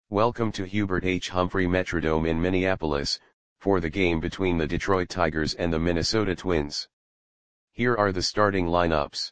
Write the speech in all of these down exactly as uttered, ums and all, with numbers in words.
Welcome to Hubert H. Humphrey Metrodome in Minneapolis, for the game between the Detroit Tigers and the Minnesota Twins. Here are the starting lineups.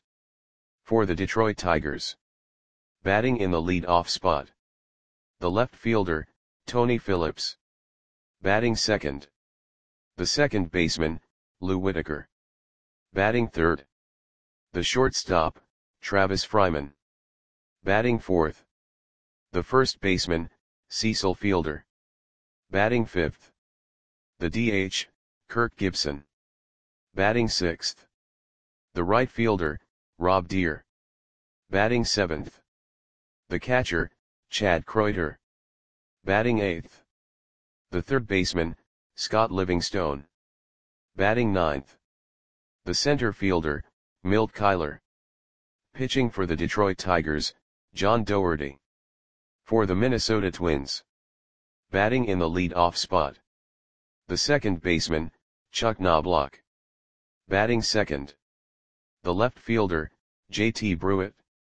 For the Detroit Tigers. Batting in the lead-off spot. The left fielder, Tony Phillips. Batting second. The second baseman, Lou Whitaker. Batting third. The shortstop, Travis Fryman. Batting fourth. The first baseman, Cecil Fielder. Batting fifth. The D H, Kirk Gibson. Batting sixth. The right fielder, Rob Deer. Batting seventh. The catcher, Chad Kreuter. Batting eighth. The third baseman, Scott Livingstone. Batting ninth. The center fielder, Milt Kyler. Pitching for the Detroit Tigers, John Doherty. For the Minnesota Twins. Batting in the lead-off spot. The second baseman, Chuck Knobloch. Batting second. The left fielder, J T Bruitt.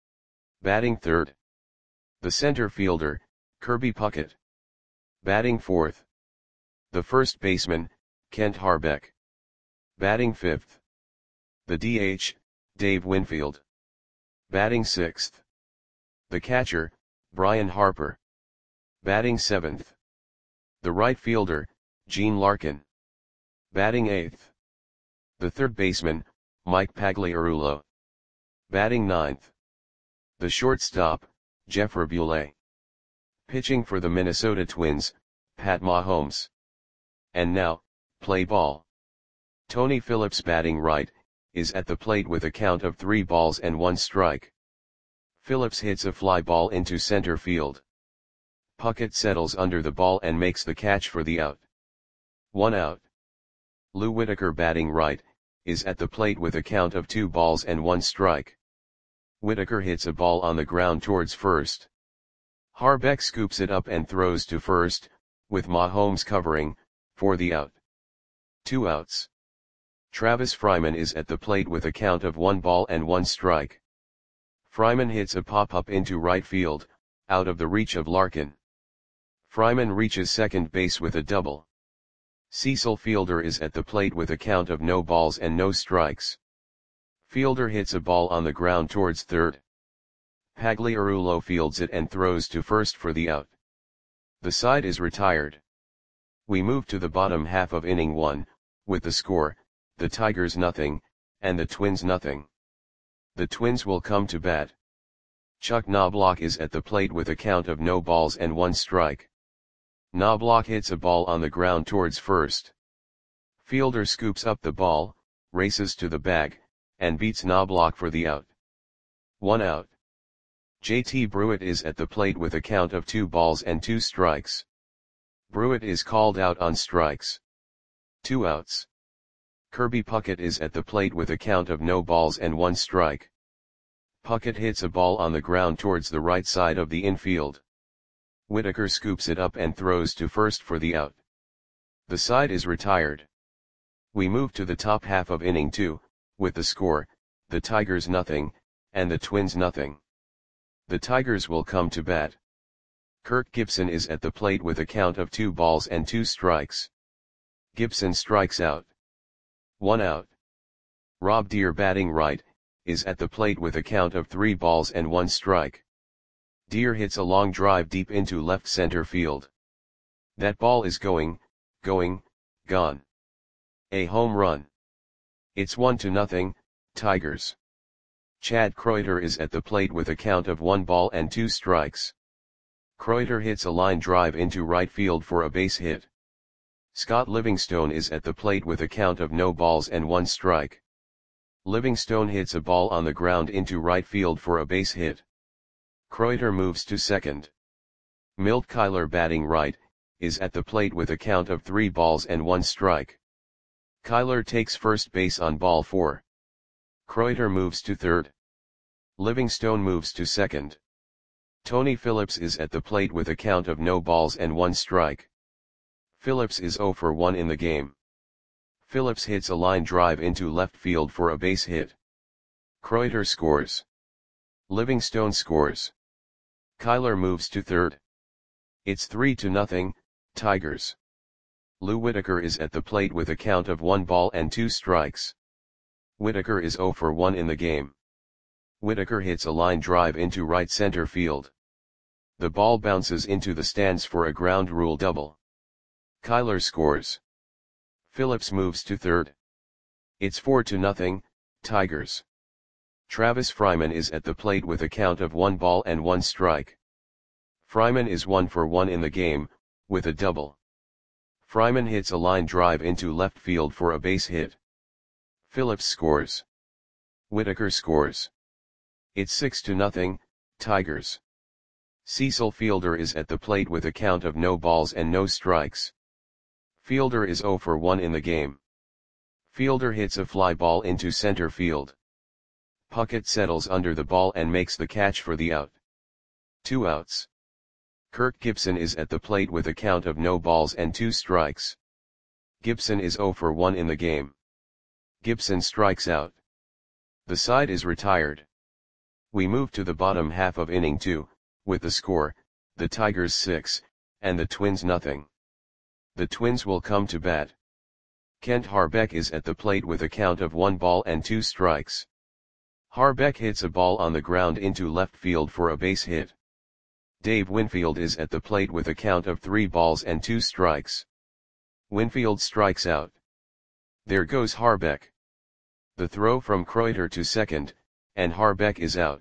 Batting third. The center fielder, Kirby Puckett. Batting fourth. The first baseman, Kent Harbeck. Batting fifth. The D H, Dave Winfield. Batting sixth. The catcher, Brian Harper. Batting seventh. The right fielder, Gene Larkin. Batting eighth. The third baseman, Mike Pagliarulo. Batting ninth. The shortstop, Jeff Rabule. Pitching for the Minnesota Twins, Pat Mahomes. And now, play ball. Tony Phillips batting right, is at the plate with a count of three balls and one strike. Phillips hits a fly ball into center field. Puckett settles under the ball and makes the catch for the out. One out. Lou Whitaker batting right, is at the plate with a count of two balls and one strike. Whitaker hits a ball on the ground towards first. Harbeck scoops it up and throws to first, with Mahomes covering, for the out. Two outs. Travis Fryman is at the plate with a count of one ball and one strike. Fryman hits a pop-up into right field, out of the reach of Larkin. Fryman reaches second base with a double. Cecil Fielder is at the plate with a count of no balls and no strikes. Fielder hits a ball on the ground towards third. Pagliarulo fields it and throws to first for the out. The side is retired. We move to the bottom half of inning one, with the score, the Tigers nothing, and the Twins nothing. The Twins will come to bat. Chuck Knobloch is at the plate with a count of no balls and one strike. Knobloch hits a ball on the ground towards first. Fielder scoops up the ball, races to the bag, and beats Knobloch for the out. One out. J T Bruitt is at the plate with a count of two balls and two strikes. Bruitt is called out on strikes. Two outs. Kirby Puckett is at the plate with a count of no balls and one strike. Puckett hits a ball on the ground towards the right side of the infield. Whitaker scoops it up and throws to first for the out. The side is retired. We move to the top half of inning two, with the score, the Tigers nothing, and the Twins nothing. The Tigers will come to bat. Kirk Gibson is at the plate with a count of two balls and two strikes. Gibson strikes out. One out. Rob Deer batting right, is at the plate with a count of three balls and one strike. Deer hits a long drive deep into left center field. That ball is going, going, gone. A home run. It's one to nothing, Tigers. Chad Kreuter is at the plate with a count of one ball and two strikes. Kreuter hits a line drive into right field for a base hit. Scott Livingstone is at the plate with a count of no balls and one strike. Livingstone hits a ball on the ground into right field for a base hit. Kreuter moves to second. Milt Kyler batting right, is at the plate with a count of three balls and one strike. Kyler takes first base on ball four. Kreuter moves to third. Livingstone moves to second. Tony Phillips is at the plate with a count of no balls and one strike. Phillips is zero for one in the game. Phillips hits a line drive into left field for a base hit. Kreuter scores. Livingstone scores. Kyler moves to third. It's three to nothing, Tigers. Lou Whitaker is at the plate with a count of one ball and two strikes. Whitaker is zero for one in the game. Whitaker hits a line drive into right center field. The ball bounces into the stands for a ground rule double. Kyler scores. Phillips moves to third. It's four to nothing, Tigers. Travis Fryman is at the plate with a count of one ball and one strike. Fryman is one for one in the game, with a double. Fryman hits a line drive into left field for a base hit. Phillips scores. Whitaker scores. It's six to nothing, Tigers. Cecil Fielder is at the plate with a count of no balls and no strikes. Fielder is zero for one in the game. Fielder hits a fly ball into center field. Puckett settles under the ball and makes the catch for the out. Two outs. Kirk Gibson is at the plate with a count of no balls and two strikes. Gibson is zero for one in the game. Gibson strikes out. The side is retired. We move to the bottom half of inning two, with the score, the Tigers six, and the Twins nothing. The Twins will come to bat. Kent Harbeck is at the plate with a count of one ball and two strikes. Harbeck hits a ball on the ground into left field for a base hit. Dave Winfield is at the plate with a count of three balls and two strikes. Winfield strikes out. There goes Harbeck. The throw from Kreuter to second, and Harbeck is out.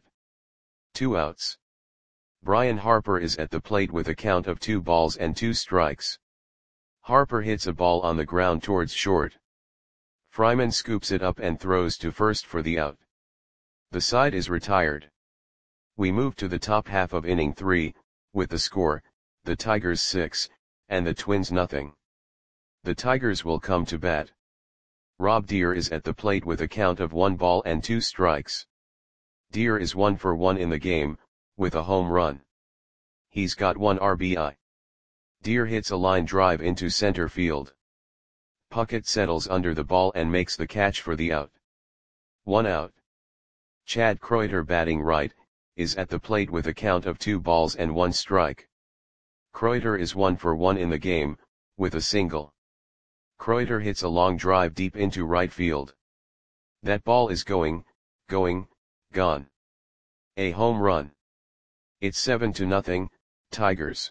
Two outs. Brian Harper is at the plate with a count of two balls and two strikes. Harper hits a ball on the ground towards short. Fryman scoops it up and throws to first for the out. The side is retired. We move to the top half of inning three, with the score, the Tigers six, and the Twins nothing. The Tigers will come to bat. Rob Deer is at the plate with a count of one ball and two strikes. Deer is one for one in the game, with a home run. He's got one R B I. Deer hits a line drive into center field. Puckett settles under the ball and makes the catch for the out. One out. Chad Kreuter, batting right, is at the plate with a count of two balls and one strike. Kreuter is one for one in the game, with a single. Kreuter hits a long drive deep into right field. That ball is going, going, gone. A home run. It's seven to nothing, Tigers.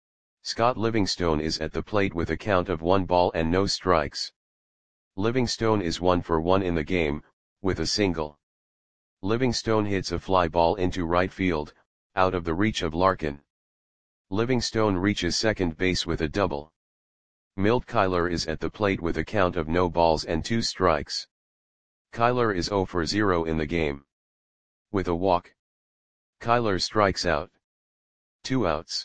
Scott Livingstone is at the plate with a count of one ball and no strikes. Livingstone is one for one in the game, with a single. Livingstone hits a fly ball into right field, out of the reach of Larkin. Livingstone reaches second base with a double. Milt Kyler is at the plate with a count of no balls and two strikes. Kyler is zero for zero in the game. With a walk. Kyler strikes out. Two outs.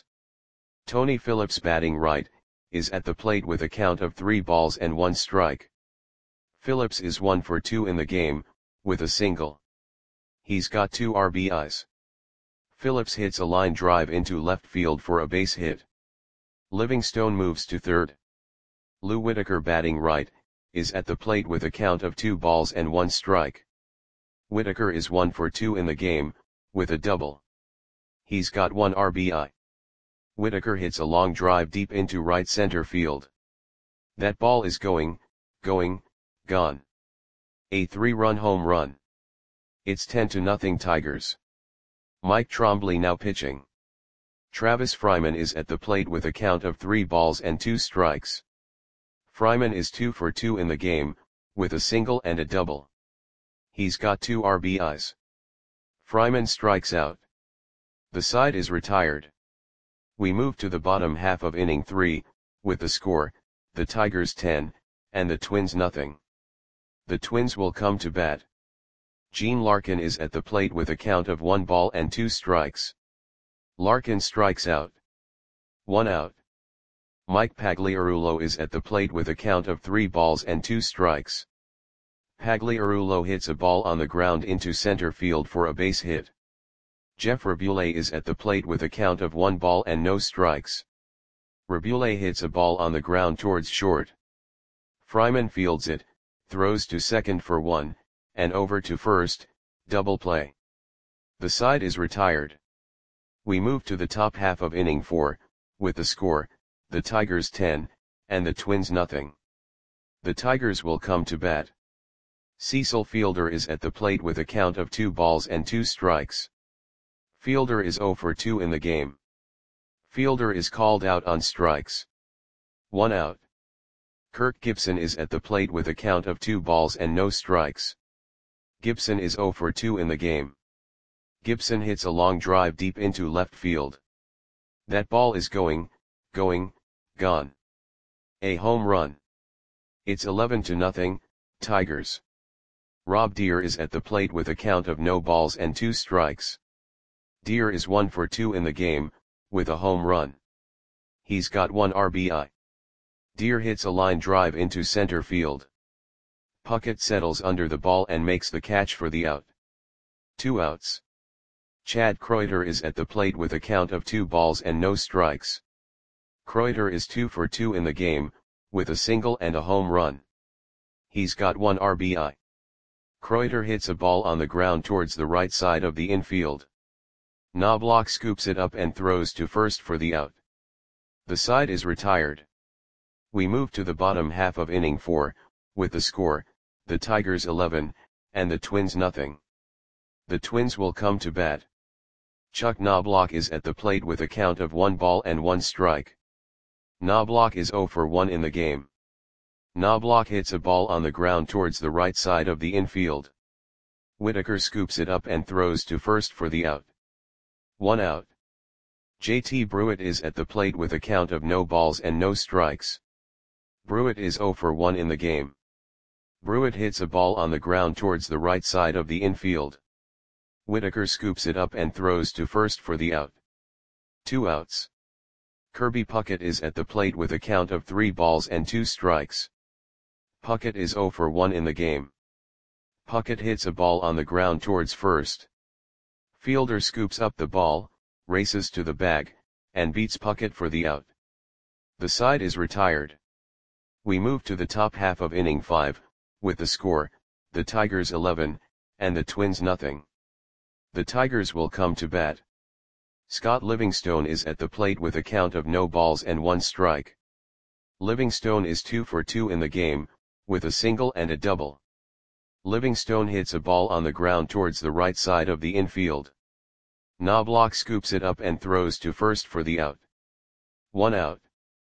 Tony Phillips, batting right, is at the plate with a count of three balls and one strike. Phillips is one for two in the game, with a single. He's got two R B Is. Phillips hits a line drive into left field for a base hit. Livingstone moves to third. Lou Whitaker, batting right, is at the plate with a count of two balls and one strike. Whitaker is one for two in the game, with a double. He's got one R B I. Whitaker hits a long drive deep into right center field. That ball is going, going, gone. A three-run home run. It's ten to nothing Tigers. Mike Trombley now pitching. Travis Fryman is at the plate with a count of three balls and two strikes. Fryman is two for two in the game, with a single and a double. He's got two R B Is. Fryman strikes out. The side is retired. We move to the bottom half of inning three, with the score, the Tigers ten, and the Twins nothing. The Twins will come to bat. Gene Larkin is at the plate with a count of one ball and two strikes. Larkin strikes out. One out. Mike Pagliarulo is at the plate with a count of three balls and two strikes. Pagliarulo hits a ball on the ground into center field for a base hit. Jeff Rabule is at the plate with a count of one ball and no strikes. Rabule hits a ball on the ground towards short. Fryman fields it, throws to second for one, and over to first, double play. The side is retired. We move to the top half of inning four, with the score, the Tigers ten, and the Twins nothing. The Tigers will come to bat. Cecil Fielder is at the plate with a count of two balls and two strikes. Fielder is zero for two in the game. Fielder is called out on strikes. One out. Kirk Gibson is at the plate with a count of two balls and no strikes. Gibson is zero for two in the game. Gibson hits a long drive deep into left field. That ball is going, going, gone. A home run. It's eleven to nothing, Tigers. Rob Deere is at the plate with a count of no balls and two strikes. Deere is one for two in the game, with a home run. He's got one R B I. Deere hits a line drive into center field. Puckett settles under the ball and makes the catch for the out. Two outs. Chad Kreuter is at the plate with a count of two balls and no strikes. Kreuter is two for two in the game, with a single and a home run. He's got one R B I. Kreuter hits a ball on the ground towards the right side of the infield. Knobloch scoops it up and throws to first for the out. The side is retired. We move to the bottom half of inning four, with the score, the Tigers eleven, and the Twins nothing. The Twins will come to bat. Chuck Knobloch is at the plate with a count of one ball and one strike. Knobloch is zero for one in the game. Knobloch hits a ball on the ground towards the right side of the infield. Whitaker scoops it up and throws to first for the out. One out. J T Brewitt is at the plate with a count of no balls and no strikes. Brewitt is zero for one in the game. Brewitt hits a ball on the ground towards the right side of the infield. Whitaker scoops it up and throws to first for the out. Two outs. Kirby Puckett is at the plate with a count of three balls and two strikes. Puckett is zero for one in the game. Puckett hits a ball on the ground towards first. Fielder scoops up the ball, races to the bag, and beats Puckett for the out. The side is retired. We move to the top half of inning five, with the score, the Tigers eleven, and the Twins nothing. The Tigers will come to bat. Scott Livingstone is at the plate with a count of no balls and one strike. Livingstone is two for two in the game, with a single and a double. Livingstone hits a ball on the ground towards the right side of the infield. Knobloch scoops it up and throws to first for the out. One out.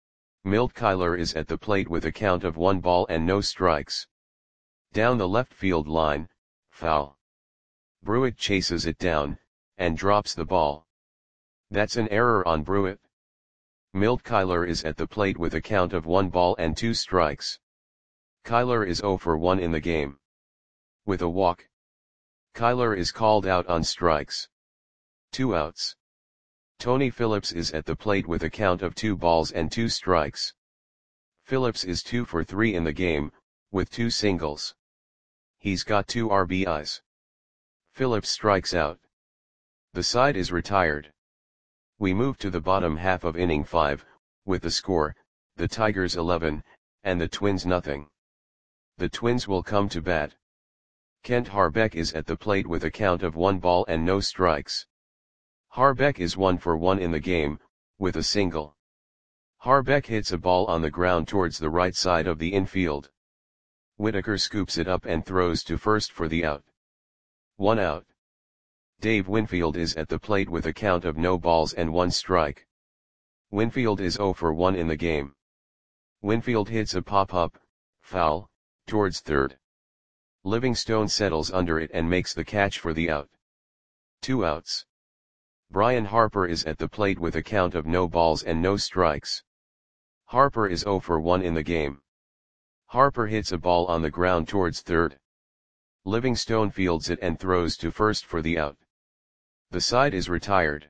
Milt Kyler is at the plate with a count of one ball and no strikes. Down the left field line, foul. Brewitt chases it down, and drops the ball. That's an error on Brewitt. Milt Kyler is at the plate with a count of one ball and two strikes. Kyler is zero for one in the game. With a walk. Kyler is called out on strikes. Two outs. Tony Phillips is at the plate with a count of two balls and two strikes. Phillips is two for three in the game, with two singles. He's got two R B Is. Phillips strikes out. The side is retired. We move to the bottom half of inning five, with the score, the Tigers eleven, and the Twins nothing. The Twins will come to bat. Kent Harbeck is at the plate with a count of one ball and no strikes. Harbeck is one for one in the game, with a single. Harbeck hits a ball on the ground towards the right side of the infield. Whitaker scoops it up and throws to first for the out. One out. Dave Winfield is at the plate with a count of no balls and one strike. Winfield is zero for one in the game. Winfield hits a pop-up, foul, towards third. Livingstone settles under it and makes the catch for the out. Two outs. Brian Harper is at the plate with a count of no balls and no strikes. Harper is zero for one in the game. Harper hits a ball on the ground towards third. Livingstone fields it and throws to first for the out. The side is retired.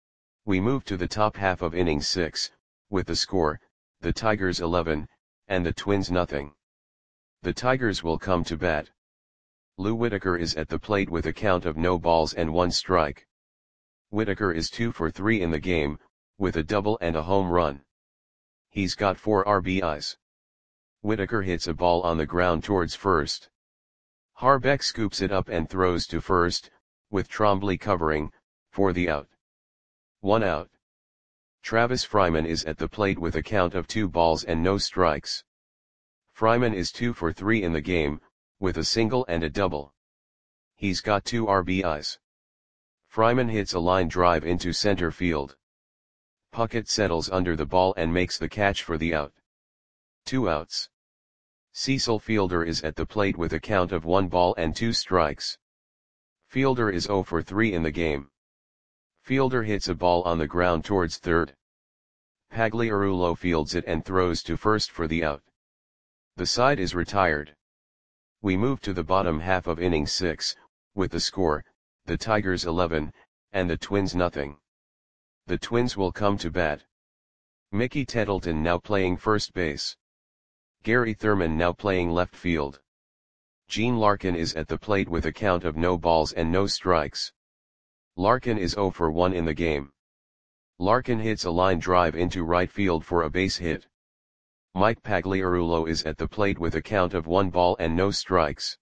We move to the top half of inning six, with the score, the Tigers eleven, and the Twins nothing. The Tigers will come to bat. Lou Whitaker is at the plate with a count of no balls and one strike. Whitaker is two for three in the game, with a double and a home run. He's got four R B Is. Whitaker hits a ball on the ground towards first. Harbeck scoops it up and throws to first, with Trombley covering, for the out. One out. Travis Fryman is at the plate with a count of two balls and no strikes. Fryman is two for three in the game, with a single and a double. He's got two R B Is. Fryman hits a line drive into center field. Puckett settles under the ball and makes the catch for the out. Two outs. Cecil Fielder is at the plate with a count of one ball and two strikes. Fielder is zero for three in the game. Fielder hits a ball on the ground towards third. Pagliarulo fields it and throws to first for the out. The side is retired. We move to the bottom half of inning six, with the score, the Tigers eleven, and the Twins nothing. The Twins will come to bat. Mickey Tettleton now playing first base. Gary Thurman now playing left field. Gene Larkin is at the plate with a count of no balls and no strikes. Larkin is zero for one in the game. Larkin hits a line drive into right field for a base hit. Mike Pagliarulo is at the plate with a count of one ball and no strikes.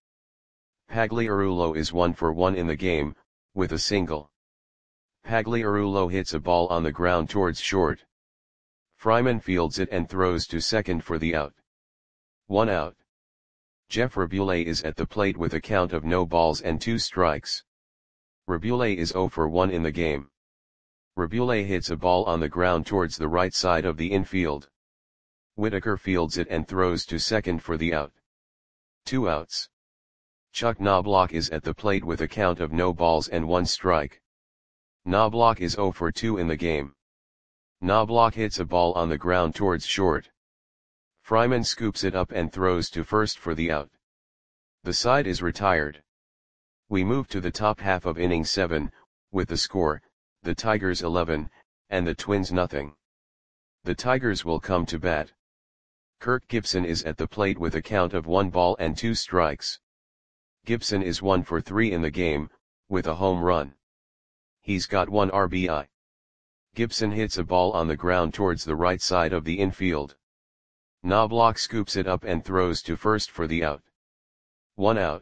Pagliarulo is one for one in the game, with a single. Pagliarulo hits a ball on the ground towards short. Fryman fields it and throws to second for the out. One out. Jeff Rabule is at the plate with a count of no balls and two strikes. Rabule is zero for one in the game. Rabule hits a ball on the ground towards the right side of the infield. Whitaker fields it and throws to second for the out. Two outs. Chuck Knobloch is at the plate with a count of no balls and one strike. Knobloch is zero for two in the game. Knobloch hits a ball on the ground towards short. Fryman scoops it up and throws to first for the out. The side is retired. We move to the top half of inning seven, with the score, the Tigers eleven, and the Twins nothing. The Tigers will come to bat. Kirk Gibson is at the plate with a count of one ball and two strikes. Gibson is one for three in the game, with a home run. He's got one R B I. Gibson hits a ball on the ground towards the right side of the infield. Knobloch scoops it up and throws to first for the out. One out.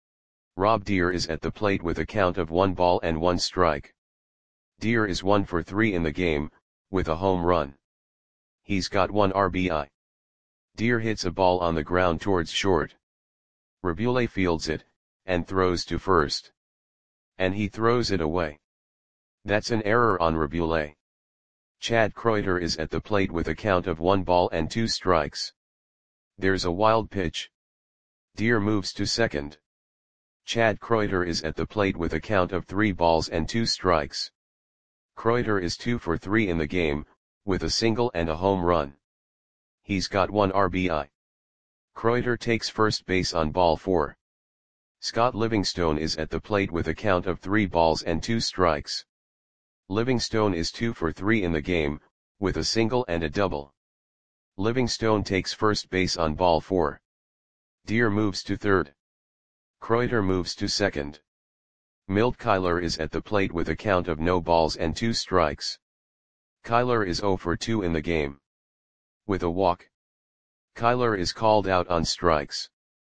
Rob Deer is at the plate with a count of one ball and one strike. Deer is one for three in the game, with a home run. He's got one R B I. Deer hits a ball on the ground towards short. Rabule fields it, and throws to first. And he throws it away. That's an error on Rabule. Chad Kreuter is at the plate with a count of one ball and two strikes. There's a wild pitch. Deer moves to second. Chad Kreuter is at the plate with a count of three balls and two strikes. Kreuter is two for three in the game, with a single and a home run. He's got one R B I. Kreuter takes first base on ball four. Scott Livingstone is at the plate with a count of three balls and two strikes. Livingstone is two for three in the game, with a single and a double. Livingstone takes first base on ball four. Deer moves to third. Kreuter moves to second. Milt Kyler is at the plate with a count of no balls and two strikes. Kyler is zero for two in the game. With a walk. Kyler is called out on strikes.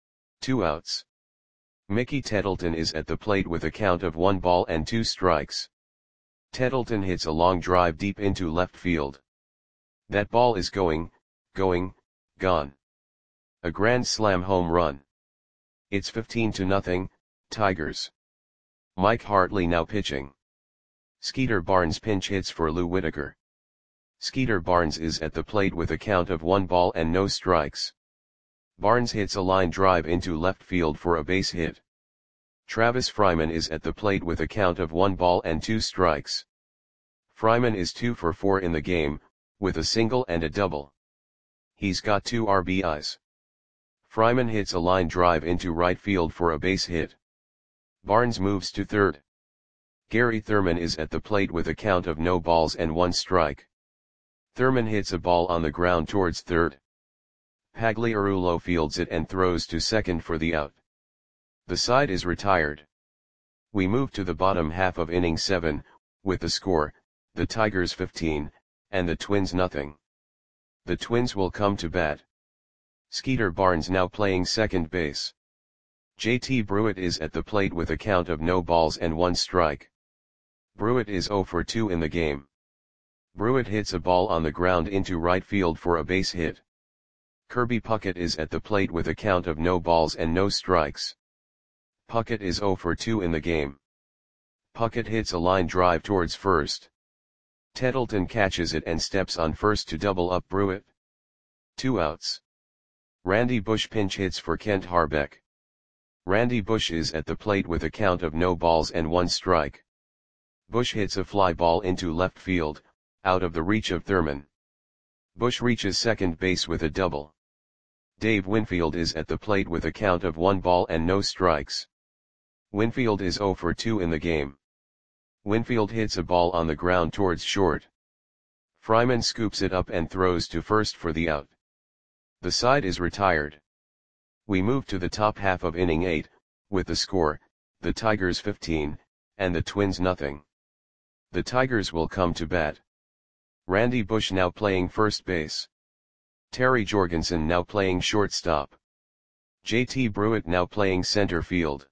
Two outs. Mickey Tettleton is at the plate with a count of one ball and two strikes. Tettleton hits a long drive deep into left field. That ball is going, going, gone. A grand slam home run. It's fifteen to nothing, Tigers. Mike Hartley now pitching. Skeeter Barnes pinch hits for Lou Whitaker. Skeeter Barnes is at the plate with a count of one ball and no strikes. Barnes hits a line drive into left field for a base hit. Travis Fryman is at the plate with a count of one ball and two strikes. Fryman is two for four in the game, with a single and a double. He's got two R B Is. Fryman hits a line drive into right field for a base hit. Barnes moves to third. Gary Thurman is at the plate with a count of no balls and one strike. Thurman hits a ball on the ground towards third. Pagliarulo fields it and throws to second for the out. The side is retired. We move to the bottom half of inning seven, with the score, the Tigers fifteen, and the Twins nothing. The Twins will come to bat. Skeeter Barnes now playing second base. J T Brewitt is at the plate with a count of no balls and one strike. Brewitt is zero for two in the game. Brewitt hits a ball on the ground into right field for a base hit. Kirby Puckett is at the plate with a count of no balls and no strikes. Puckett is zero for two in the game. Puckett hits a line drive towards first. Tettleton catches it and steps on first to double up Brewitt. Two outs. Randy Bush pinch hits for Kent Harbeck. Randy Bush is at the plate with a count of no balls and one strike. Bush hits a fly ball into left field, out of the reach of Thurman. Bush reaches second base with a double. Dave Winfield is at the plate with a count of one ball and no strikes. Winfield is zero for two in the game. Winfield hits a ball on the ground towards short. Fryman scoops it up and throws to first for the out. The side is retired. We move to the top half of inning eight, with the score, the Tigers fifteen, and the Twins nothing. The Tigers will come to bat. Randy Bush now playing first base. Terry Jorgensen now playing shortstop. J T Brewitt now playing center field.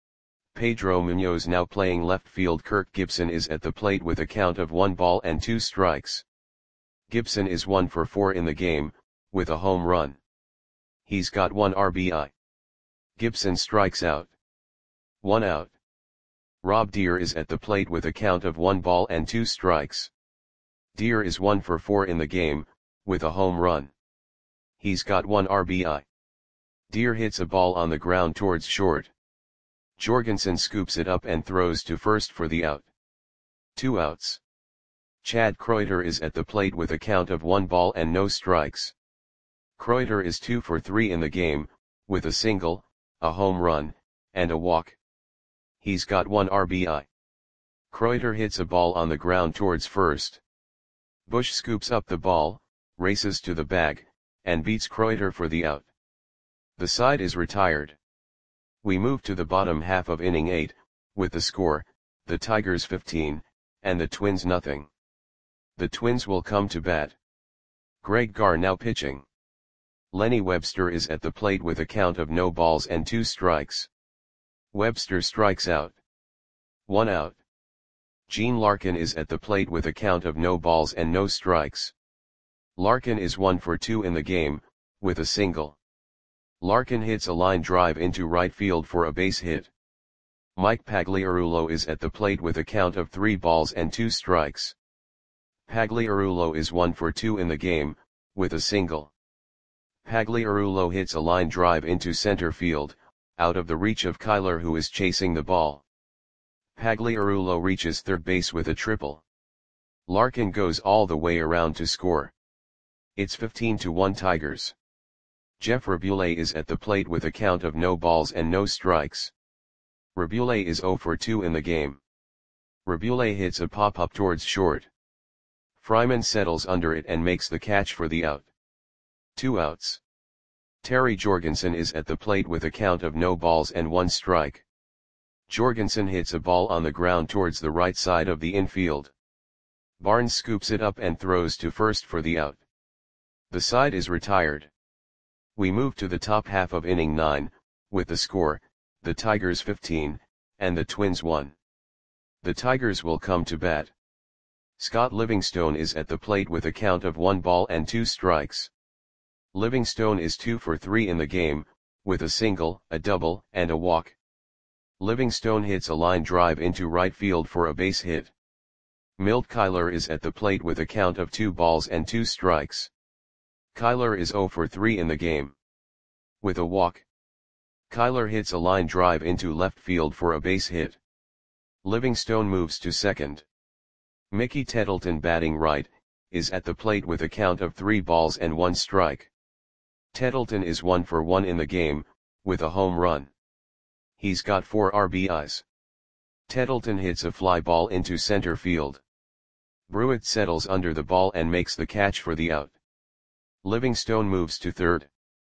Pedro Munoz now playing left field. Kirk Gibson is at the plate with a count of one ball and two strikes. Gibson is one for four in the game, with a home run. He's got one R B I. Gibson strikes out. One out. Rob Deere is at the plate with a count of one ball and two strikes. Deere is one for four in the game, with a home run. He's got one R B I. Deere hits a ball on the ground towards short. Jorgensen scoops it up and throws to first for the out. Two outs. Chad Kreuter is at the plate with a count of one ball and no strikes. Kreuter is two for three in the game, with a single, a home run, and a walk. He's got one R B I. Kreuter hits a ball on the ground towards first. Bush scoops up the ball, races to the bag, and beats Kreuter for the out. The side is retired. We move to the bottom half of inning eight, with the score, the Tigers fifteen, and the Twins nothing. The Twins will come to bat. Greg Garr now pitching. Lenny Webster is at the plate with a count of no balls and two strikes. Webster strikes out. One out. Gene Larkin is at the plate with a count of no balls and no strikes. Larkin is one for two in the game, with a single. Larkin hits a line drive into right field for a base hit. Mike Pagliarulo is at the plate with a count of three balls and two strikes. Pagliarulo is one for two in the game, with a single. Pagliarulo hits a line drive into center field, out of the reach of Kyler, who is chasing the ball. Pagliarulo reaches third base with a triple. Larkin goes all the way around to score. It's fifteen to one Tigers. Jeff Rabule is at the plate with a count of no balls and no strikes. Rabule is zero for two in the game. Rabule hits a pop-up towards short. Fryman settles under it and makes the catch for the out. Two outs. Terry Jorgensen is at the plate with a count of no balls and one strike. Jorgensen hits a ball on the ground towards the right side of the infield. Barnes scoops it up and throws to first for the out. The side is retired. We move to the top half of inning nine, with the score, the Tigers fifteen, and the Twins one. The Tigers will come to bat. Scott Livingstone is at the plate with a count of one ball and two strikes. Livingstone is two for three in the game, with a single, a double, and a walk. Livingstone hits a line drive into right field for a base hit. Milt Kyler is at the plate with a count of two balls and two strikes. Kyler is zero for three in the game. With a walk. Kyler hits a line drive into left field for a base hit. Livingstone moves to second. Mickey Tettleton, batting right, is at the plate with a count of three balls and one strike. Tettleton is one for one in the game, with a home run. He's got four R B Is. Tettleton hits a fly ball into center field. Brewitt settles under the ball and makes the catch for the out. Livingstone moves to third.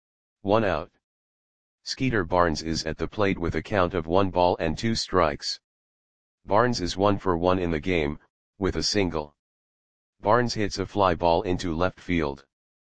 One out. Skeeter Barnes is at the plate with a count of one ball and two strikes. Barnes is one for one in the game, with a single. Barnes hits a fly ball into left field.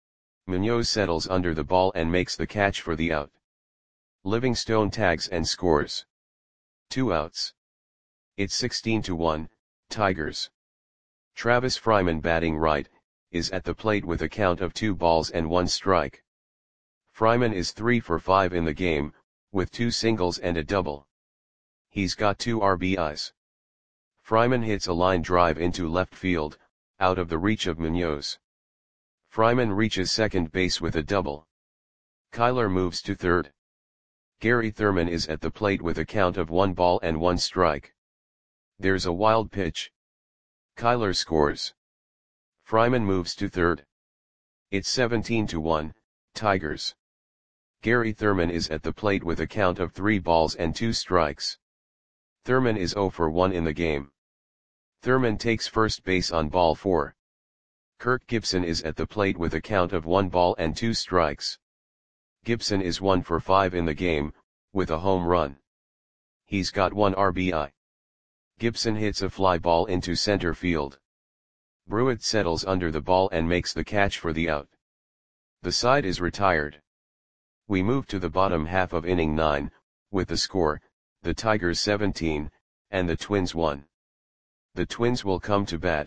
Munoz settles under the ball and makes the catch for the out. Livingstone tags and scores. Two outs. It's sixteen to one, Tigers. Travis Fryman batting right, is at the plate with a count of two balls and one strike. Fryman is three for five in the game, with two singles and a double. He's got two R B Is. Fryman hits a line drive into left field, out of the reach of Munoz. Fryman reaches second base with a double. Kyler moves to third. Gary Thurman is at the plate with a count of one ball and one strike. There's a wild pitch. Kyler scores. Fryman moves to third. It's seventeen to one, Tigers. Gary Thurman is at the plate with a count of three balls and two strikes. Thurman is zero for one in the game. Thurman takes first base on ball four. Kirk Gibson is at the plate with a count of one ball and two strikes. Gibson is one for five in the game, with a home run. He's got one R B I. Gibson hits a fly ball into center field. Brewitt settles under the ball and makes the catch for the out. The side is retired. We move to the bottom half of inning nine, with the score, the Tigers seventeen, and the Twins one. The Twins will come to bat.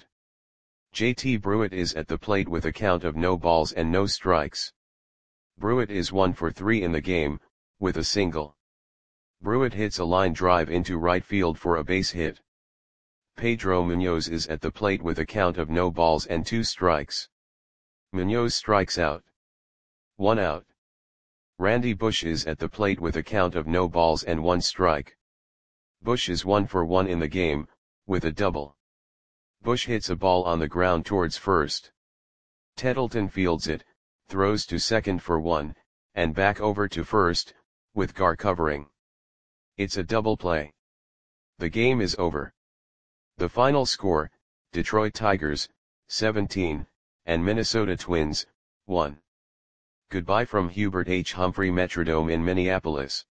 J T Brewitt is at the plate with a count of no balls and no strikes. Brewitt is one for three in the game, with a single. Brewitt hits a line drive into right field for a base hit. Pedro Munoz is at the plate with a count of no balls and two strikes. Munoz strikes out. One out. Randy Bush is at the plate with a count of no balls and one strike. Bush is one for one in the game, with a double. Bush hits a ball on the ground towards first. Tettleton fields it, throws to second for one, and back over to first, with Gar covering. It's a double play. The game is over. The final score, Detroit Tigers, seventeen, and Minnesota Twins, one. Goodbye from Hubert H. Humphrey Metrodome in Minneapolis.